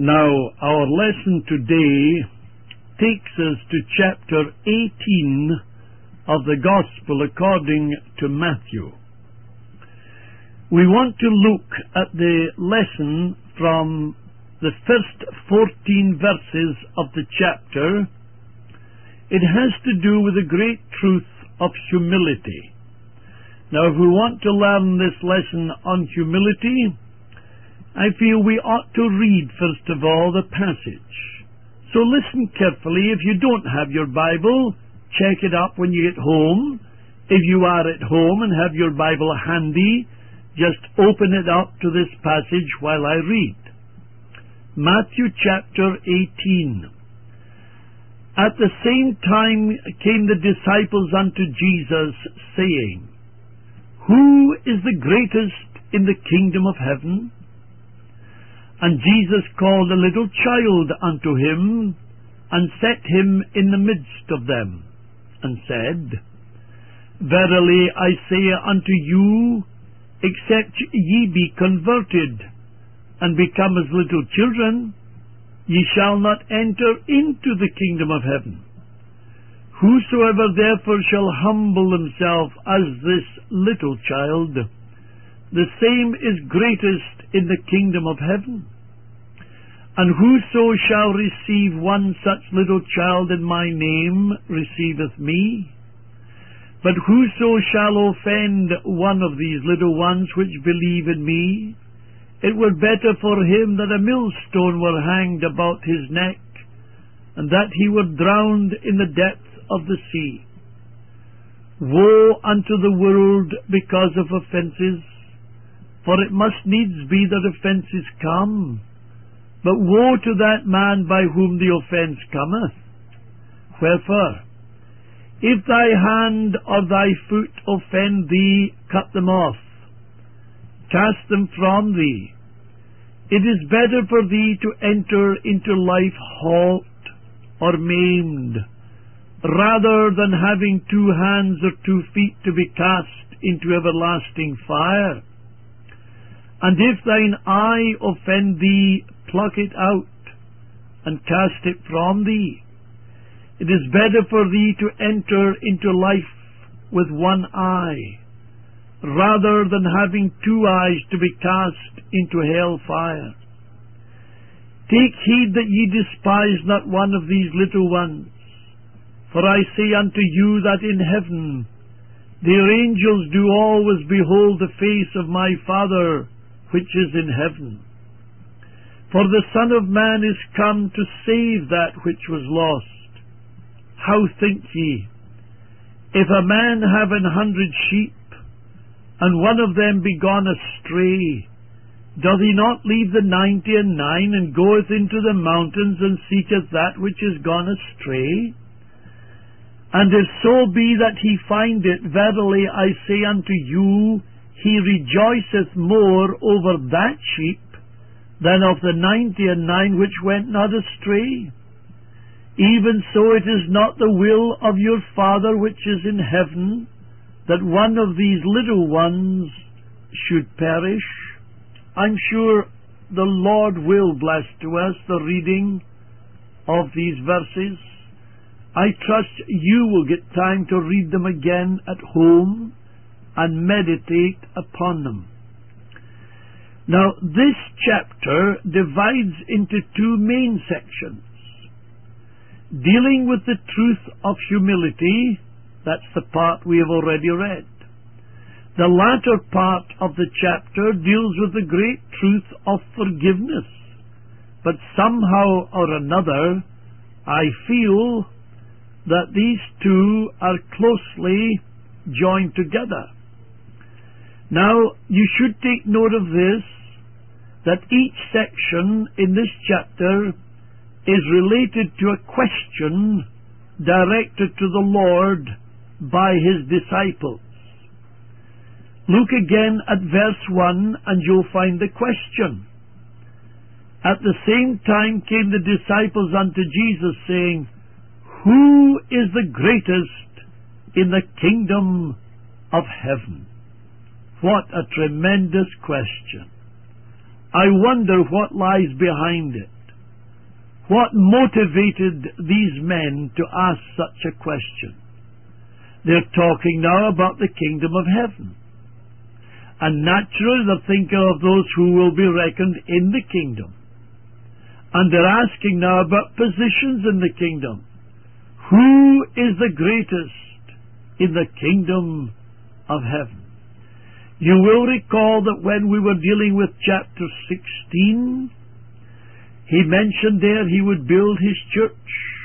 Now, our lesson today takes us to chapter 18 of the Gospel according to Matthew. We want to look at the lesson from the first 14 verses of the chapter. It has to do with the great truth of humility. Now, if we want to learn this lesson on humility, I feel we ought to read, first of all, the passage. So listen carefully. If you don't have your Bible, check it up when you get home. If you are at home and have your Bible handy, just open it up to this passage while I read. Matthew chapter 18. At the same time came the disciples unto Jesus, saying, Who is the greatest in the kingdom of heaven? And Jesus called a little child unto him, and set him in the midst of them, and said, Verily I say unto you, except ye be converted, and become as little children, ye shall not enter into the kingdom of heaven. Whosoever therefore shall humble himself as this little child, the same is greatest in the kingdom of heaven. And whoso shall receive one such little child in my name receiveth me. But whoso shall offend one of these little ones which believe in me, it were better for him that a millstone were hanged about his neck, and that he were drowned in the depth of the sea. Woe unto the world because of offences, for it must needs be that offences come. But woe to that man by whom the offence cometh. Wherefore, if thy hand or thy foot offend thee, cut them off. Cast them from thee. It is better for thee to enter into life halt or maimed, rather than having 2 hands or 2 feet to be cast into everlasting fire. And if thine eye offend thee, pluck it out, and cast it from thee. It is better for thee to enter into life with 1 eye, rather than having 2 eyes to be cast into hell fire. Take heed that ye despise not one of these little ones. For I say unto you that in heaven their angels do always behold the face of my Father which is in heaven. For the Son of Man is come to save that which was lost. How think ye? If a man have 100 sheep, and one of them be gone astray, doth he not leave the 99 and goeth into the mountains and seeketh that which is gone astray? And if so be that he find it, verily I say unto you, he rejoiceth more over that sheep than of the 99 which went not astray. Even so it is not the will of your Father which is in heaven that one of these little ones should perish. I'm sure the Lord will bless to us the reading of these verses. I trust you will get time to read them again at home and meditate upon them. Now, this chapter divides into 2 main sections. Dealing with the truth of humility, that's the part we have already read. The latter part of the chapter deals with the great truth of forgiveness. But somehow or another, I feel that these 2 are closely joined together. Now, you should take note of this, that each section in this chapter is related to a question directed to the Lord by his disciples. Look again at verse 1 and you'll find the question. At the same time came the disciples unto Jesus, saying, Who is the greatest in the kingdom of heaven? What a tremendous question. I wonder what lies behind it. What motivated these men to ask such a question? They're talking now about the kingdom of heaven. And naturally they're thinking of those who will be reckoned in the kingdom. And they're asking now about positions in the kingdom. Who is the greatest in the kingdom of heaven? You will recall that when we were dealing with chapter 16, he mentioned there he would build his church.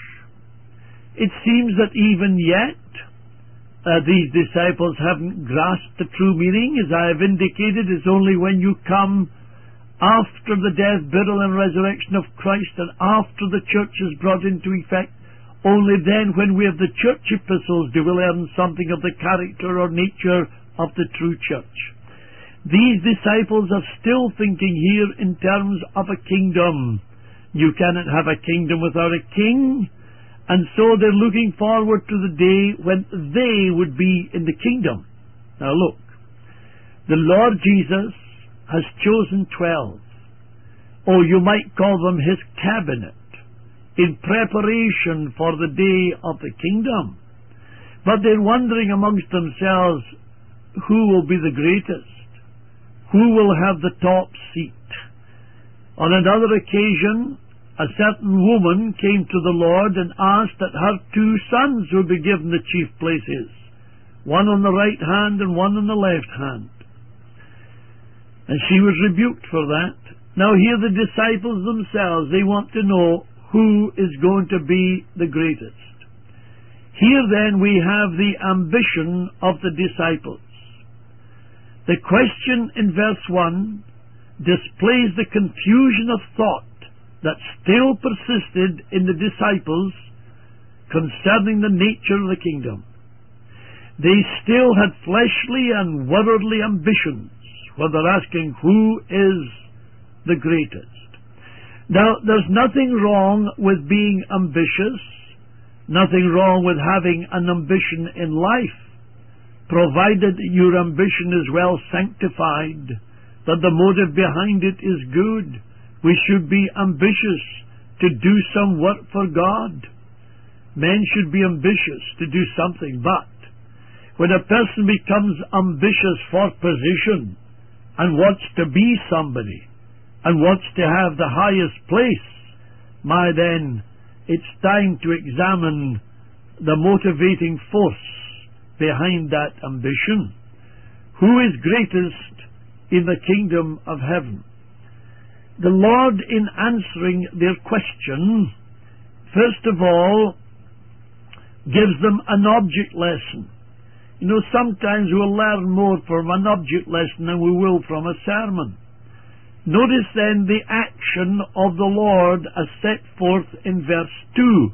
It seems that even yet these disciples haven't grasped the true meaning. As I have indicated, it's only when you come after the death, burial and resurrection of Christ, and after the church is brought into effect, only then when we have the church epistles do we learn something of the character or nature of the true church. These disciples are still thinking here in terms of a kingdom. You cannot have a kingdom without a king, and so they're looking forward to the day when they would be in the kingdom. Now look, the Lord Jesus has chosen 12, or you might call them his cabinet, in preparation for the day of the kingdom. But they're wondering amongst themselves, who will be the greatest? Who will have the top seat? On another occasion, a certain woman came to the Lord and asked that her 2 sons would be given the chief places, one on the right hand and one on the left hand. And she was rebuked for that. Now here the disciples themselves, they want to know who is going to be the greatest. Here then we have the ambition of the disciples. The question in verse 1 displays the confusion of thought that still persisted in the disciples concerning the nature of the kingdom. They still had fleshly and worldly ambitions, where they're asking who is the greatest. Now, there's nothing wrong with being ambitious, nothing wrong with having an ambition in life, provided your ambition is well sanctified, that the motive behind it is good. We should be ambitious to do some work for God. Men should be ambitious to do something, but when a person becomes ambitious for position and wants to be somebody and wants to have the highest place, then it's time to examine the motivating force behind that ambition. Who is greatest in the kingdom of heaven? The Lord, in answering their question, first of all, gives them an object lesson. You know, sometimes we'll learn more from an object lesson than we will from a sermon. Notice then the action of the Lord as set forth in verse 2.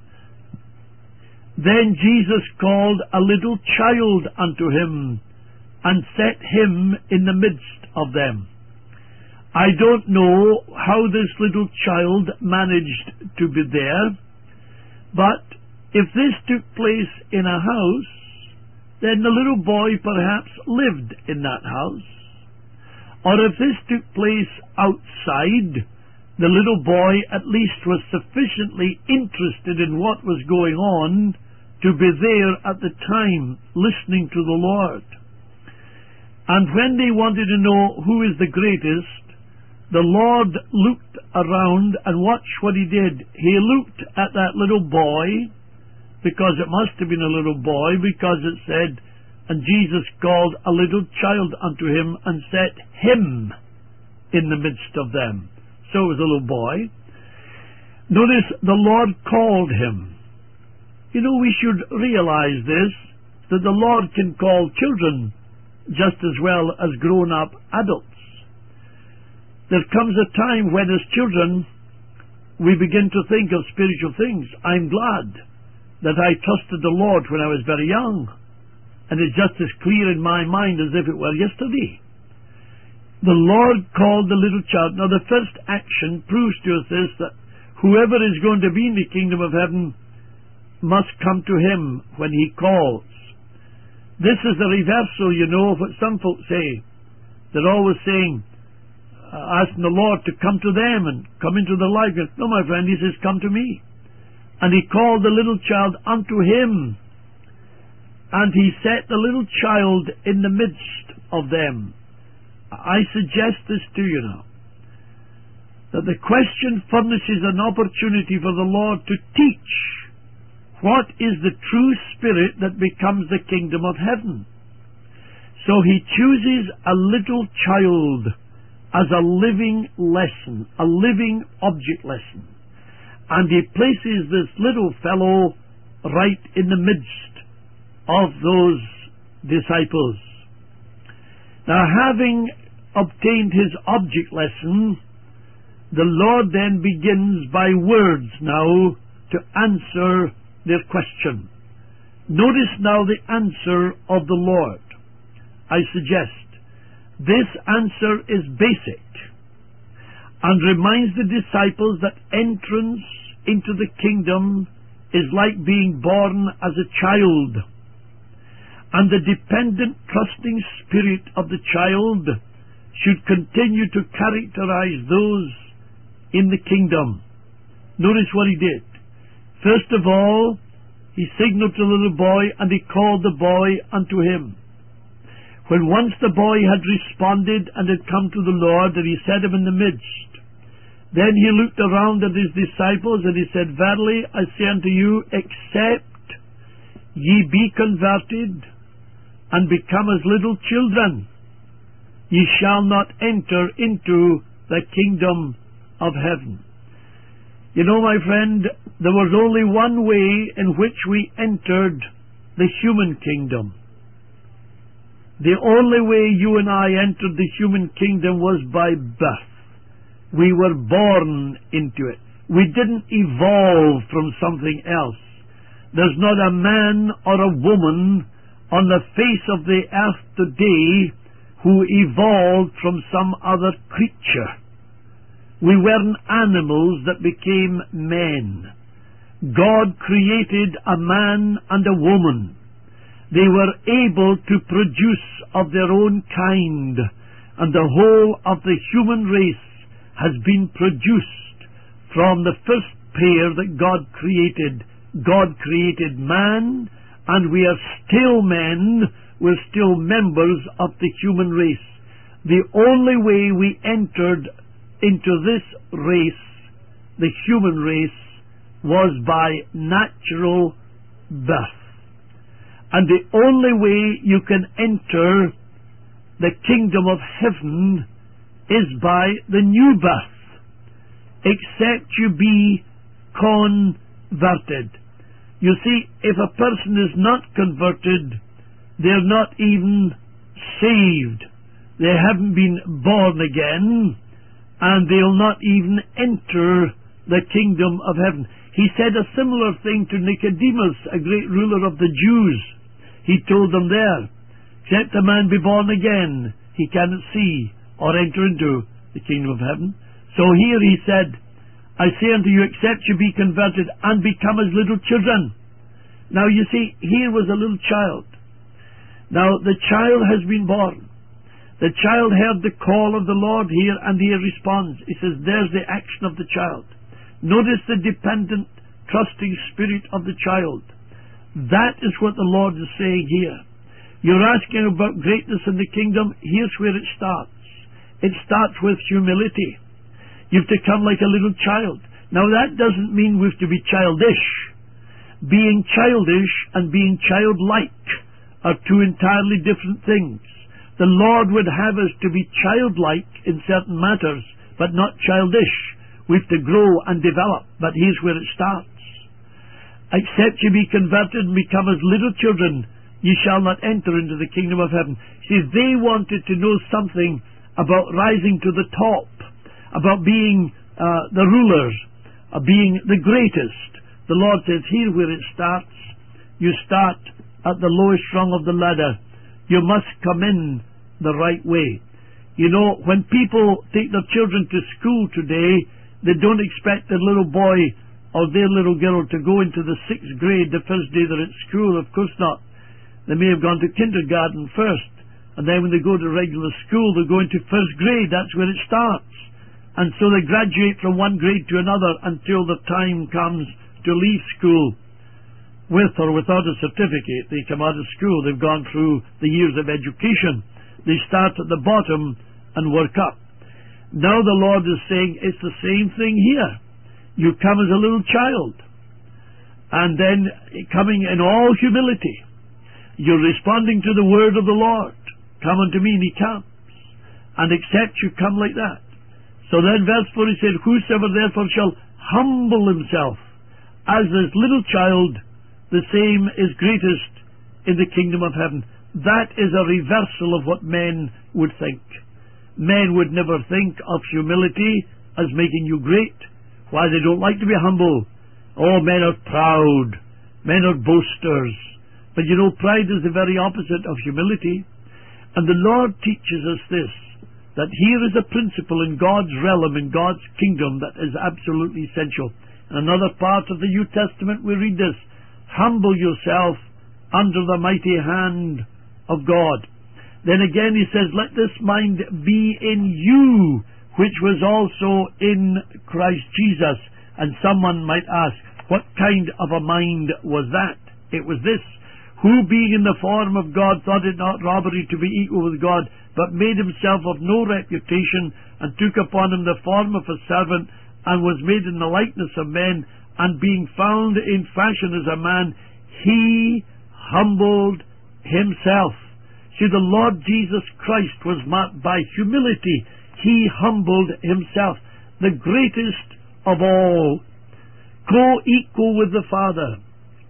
Then Jesus called a little child unto him, and set him in the midst of them. I don't know how this little child managed to be there, but if this took place in a house, then the little boy perhaps lived in that house. Or if this took place outside, the little boy at least was sufficiently interested in what was going on to be there at the time listening to the Lord. And when they wanted to know who is the greatest, the Lord looked around and watched what he did. He looked at that little boy, because it must have been a little boy, because it said, and Jesus called a little child unto him and set him in the midst of them. So it was a little boy. Notice the Lord called him. You know, we should realize this, that the Lord can call children just as well as grown-up adults. There comes a time when as children we begin to think of spiritual things. I'm glad that I trusted the Lord when I was very young, and it's just as clear in my mind as if it were yesterday. The Lord called the little child. Now the first action proves to us this, that whoever is going to be in the kingdom of heaven must come to him when he calls. This is the reversal, you know, of what some folks say. They're always saying, asking the Lord to come to them and come into their life. No, my friend, he says, come to me. And he called the little child unto him, and he set the little child in the midst of them. I suggest this to you now, that the question furnishes an opportunity for the Lord to teach what is the true spirit that becomes the kingdom of heaven. So he chooses a little child as a living lesson, a living object lesson. And he places this little fellow right in the midst of those disciples. Now, having obtained his object lesson, the Lord then begins by words now to answer their question. Notice now the answer of the Lord. I suggest this answer is basic and reminds the disciples that entrance into the kingdom is like being born as a child, and the dependent, trusting spirit of the child should continue to characterize those in the kingdom. Notice what he did. First of all, he signaled to the little boy, and he called the boy unto him. When once the boy had responded and had come to the Lord, and he set him in the midst, then he looked around at his disciples, and he said, Verily I say unto you, except ye be converted and become as little children, ye shall not enter into the kingdom of heaven. You know, my friend, there was only one way in which we entered the human kingdom. The only way you and I entered the human kingdom was by birth. We were born into it. We didn't evolve from something else. There's not a man or a woman on the face of the earth today who evolved from some other creature. We weren't animals that became men. God created a man and a woman. They were able to produce of their own kind, and the whole of the human race has been produced from the first pair that God created. God created man, and we are still men. We're still members of the human race. The only way we entered into this race, the human race, was by natural birth. And the only way you can enter the kingdom of heaven is by the new birth, except you be converted. You see, if a person is not converted, they're not even saved. They haven't been born again, and they'll not even enter the kingdom of heaven. He said a similar thing to Nicodemus, a great ruler of the Jews. He told them there, except a man be born again, he cannot see or enter into the kingdom of heaven. So here he said, I say unto you, except you be converted and become as little children. Now you see, here was a little child. Now the child has been born. The child heard the call of the Lord here, and he responds. He says, there's the action of the child. Notice the dependent, trusting spirit of the child. That is what the Lord is saying here. You're asking about greatness in the kingdom. Here's where it starts. It starts with humility. You've to come like a little child. Now that doesn't mean we've to be childish. Being childish and being childlike are two entirely different things. The Lord would have us to be childlike in certain matters, but not childish. We've to grow and develop, but here's where it starts. Except ye be converted and become as little children, ye shall not enter into the kingdom of heaven. See, they wanted to know something about rising to the top, about being the rulers, being the greatest. The Lord says, here where it starts, you start at the lowest rung of the ladder. You must come in the right way. You know, when people take their children to school today, they don't expect their little boy or their little girl to go into the 6th grade the first day they're at school. Of course not. They may have gone to kindergarten first, And then when they go to regular school, they go into first grade. That's where it starts. And so they graduate from one grade to another until the time comes to leave school. With or without a certificate, they come out of school. They've gone through the years of education. They start at the bottom and work up. Now the Lord is saying it's the same thing here. You come as a little child, and then coming in all humility, you're responding to the word of the Lord. Come unto me, and he comes. And except you come like that. So then verse 4 he said, whosoever therefore shall humble himself as this little child, the same is greatest in the kingdom of heaven. That is a reversal of what men would think. Men would never think of humility as making you great. Why, they don't like to be humble. Oh, men are proud. Men are boasters. But you know, pride is the very opposite of humility. And the Lord teaches us this, that here is a principle in God's realm, in God's kingdom, that is absolutely essential. In another part of the New Testament we read this, humble yourself under the mighty hand of God. Then again he says, let this mind be in you, which was also in Christ Jesus. And someone might ask, what kind of a mind was that? It was this, who being in the form of God thought it not robbery to be equal with God, but made himself of no reputation, and took upon him the form of a servant, and was made in the likeness of men, and being found in fashion as a man, he humbled himself. See, the Lord Jesus Christ was marked by humility. He humbled himself, the greatest of all, co-equal with the Father,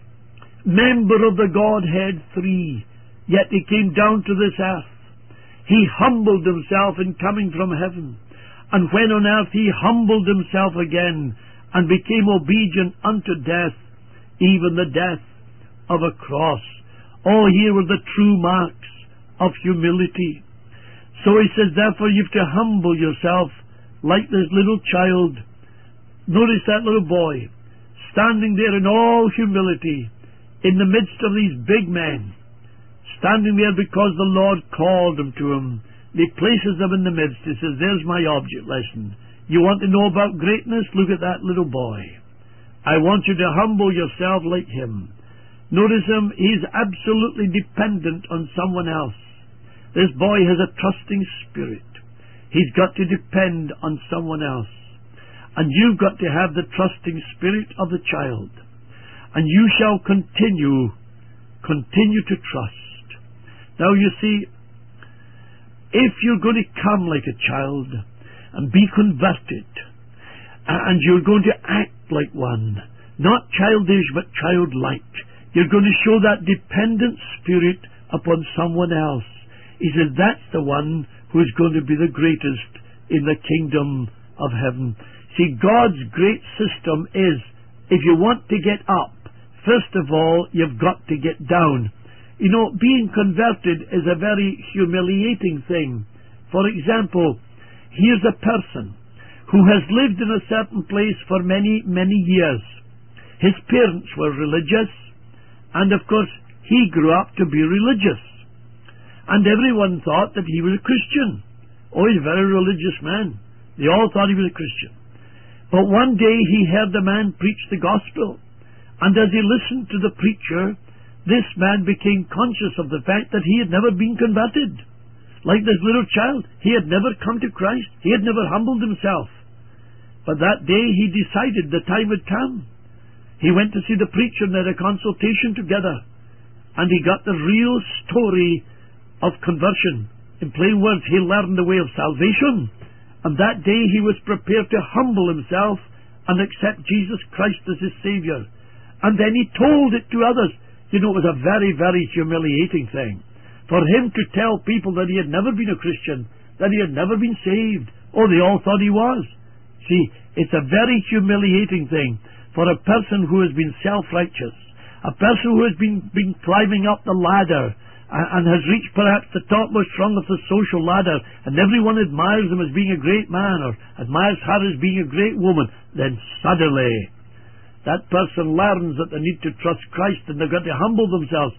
member of the Godhead three, yet he came down to this earth. He humbled himself in coming from heaven, and when on earth he humbled himself again, and became obedient unto death, even the death of a cross. Oh, here were the true marks of humility. So he says, therefore you've to humble yourself like this little child. Notice that little boy, standing there in all humility, in the midst of these big men, standing there because the Lord called them to him. He places them in the midst. He says, there's my object lesson. You want to know about greatness? Look at that little boy. I want you to humble yourself like him. Notice him, he's absolutely dependent on someone else. This boy has a trusting spirit. He's got to depend on someone else. And you've got to have the trusting spirit of the child. And you shall continue to trust. Now you see, if you're going to come like a child and be converted, and you're going to act like one, not childish but childlike, you're going to show that dependent spirit upon someone else. He says that's the one who's going to be the greatest in the kingdom of heaven. See, God's great system is, if you want to get up, first of all, you've got to get down. You know, being converted is a very humiliating thing. For example, here's a person who has lived in a certain place for many, many years. His parents were religious, and of course, he grew up to be religious. And everyone thought that he was a Christian. Oh, he's a very religious man. They all thought he was a Christian. But one day he heard the man preach the gospel. And as he listened to the preacher, this man became conscious of the fact that he had never been converted. Like this little child, he had never come to Christ. He had never humbled himself. But that day he decided the time had come. He went to see the preacher and had a consultation together. And he got the real story of conversion. In plain words, he learned the way of salvation. And that day he was prepared to humble himself and accept Jesus Christ as his Savior. And then he told it to others. You know, it was a very, very humiliating thing. For him to tell people that he had never been a Christian, that he had never been saved. Oh, they all thought he was. See, it's a very humiliating thing for a person who has been self-righteous, a person who has been climbing up the ladder and has reached perhaps the topmost rung of the social ladder, and everyone admires him as being a great man or admires her as being a great woman. Then suddenly that person learns that they need to trust Christ and they've got to humble themselves.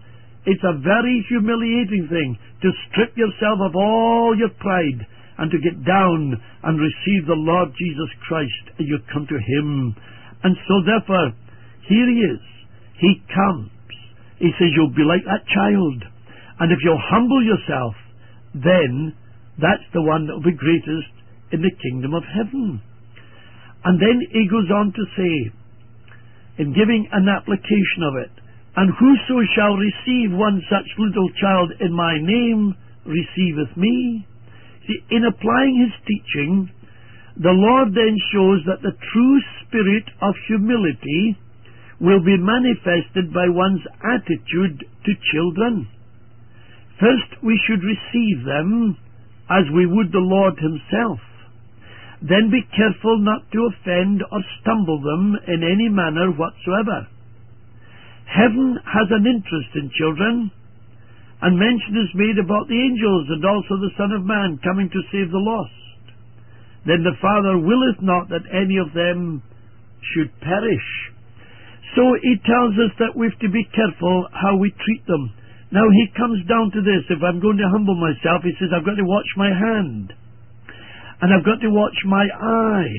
It's a very humiliating thing to strip yourself of all your pride and to get down and receive the Lord Jesus Christ, and you come to Him. And so therefore, here He is. He comes. He says, you'll be like that child. And if you'll humble yourself, then that's the one that will be greatest in the kingdom of heaven. And then he goes on to say, in giving an application of it, and whoso shall receive one such little child in my name receiveth me. See, in applying his teaching, the Lord then shows that the true spirit of humility will be manifested by one's attitude to children. First, we should receive them as we would the Lord Himself. Then be careful not to offend or stumble them in any manner whatsoever. Heaven has an interest in children, and mention is made about the angels and also the Son of Man coming to save the lost. Then the Father willeth not that any of them should perish. So He tells us that we've to be careful how we treat them. Now He comes down to this. If I'm going to humble myself, He says, I've got to watch my hand. And I've got to watch my eye.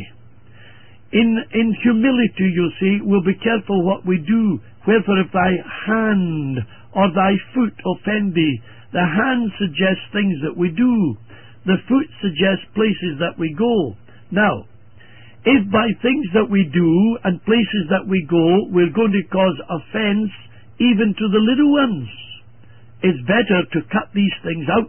In humility, you see, we'll be careful what we do. Wherefore if thy hand or thy foot offend thee, the hand suggests things that we do. The foot suggests places that we go. Now, if by things that we do and places that we go, we're going to cause offense even to the little ones, it's better to cut these things out.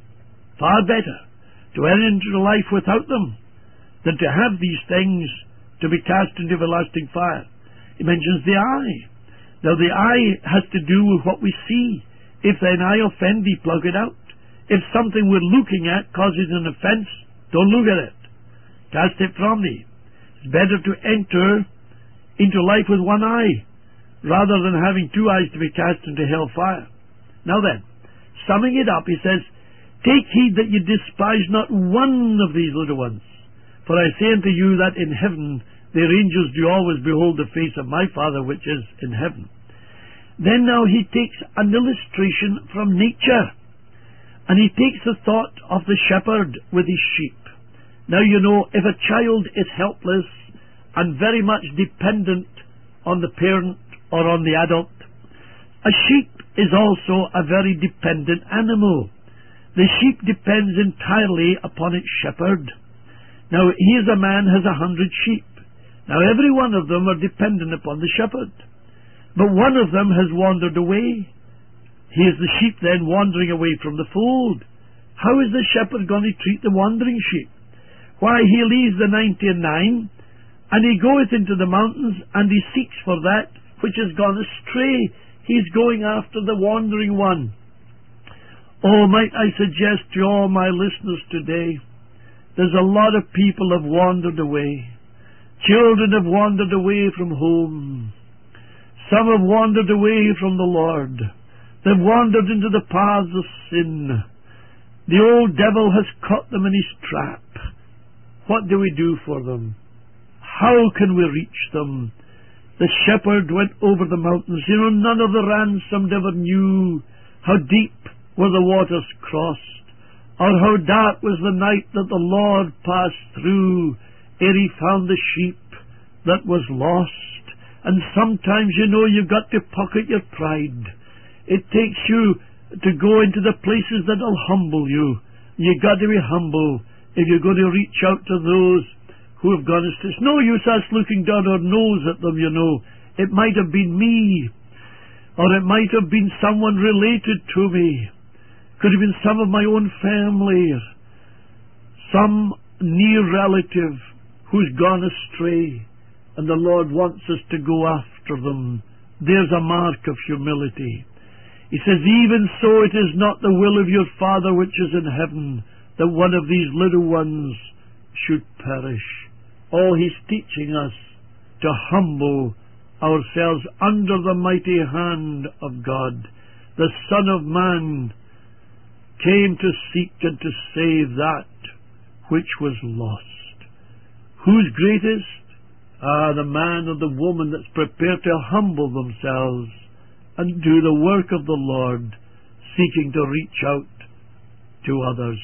Far better to enter into life without them than to have these things to be cast into everlasting fire. He mentions the eye. Now the eye has to do with what we see. If thine eye offend thee, plug it out. If something we're looking at causes an offense, don't look at it. Cast it from thee. It's better to enter into life with one eye rather than having two eyes to be cast into hellfire. Now then, summing it up, he says, take heed that ye despise not one of these little ones. For I say unto you that in heaven their angels do always behold the face of my Father which is in heaven. Then now he takes an illustration from nature, and he takes the thought of the shepherd with his sheep. Now you know, if a child is helpless and very much dependent on the parent or on the adult, a sheep is also a very dependent animal. The sheep depends entirely upon its shepherd. Now, here's a man has 100 sheep. Now, every one of them are dependent upon the shepherd. But one of them has wandered away. Here's the sheep then wandering away from the fold. How is the shepherd going to treat the wandering sheep? Why, he leaves the 99, and he goeth into the mountains, and he seeks for that which has gone astray. He's going after the wandering one. Oh, might I suggest to all my listeners today, there's a lot of people have wandered away. Children have wandered away from home. Some have wandered away from the Lord. They've wandered into the paths of sin. The old devil has caught them in his trap. What do we do for them? How can we reach them? The shepherd went over the mountains. You know, none of the ransomed ever knew how deep were the waters crossed, or how dark was the night that the Lord passed through ere he found the sheep that was lost. And sometimes, you know, you've got to pocket your pride. It takes you to go into the places that'll humble you. You've got to be humble if you're going to reach out to those who have gone astray. It's no use us looking down our nose at them, you know. It might have been me, or it might have been someone related to me. Could have been some of my own family, some near relative who's gone astray, and the Lord wants us to go after them. There's a mark of humility. He says, even so it is not the will of your Father which is in heaven that one of these little ones should perish. Oh, he's teaching us to humble ourselves under the mighty hand of God. The Son of Man came to seek and to save that which was lost. Who's greatest? The man or the woman that's prepared to humble themselves and do the work of the Lord, seeking to reach out to others.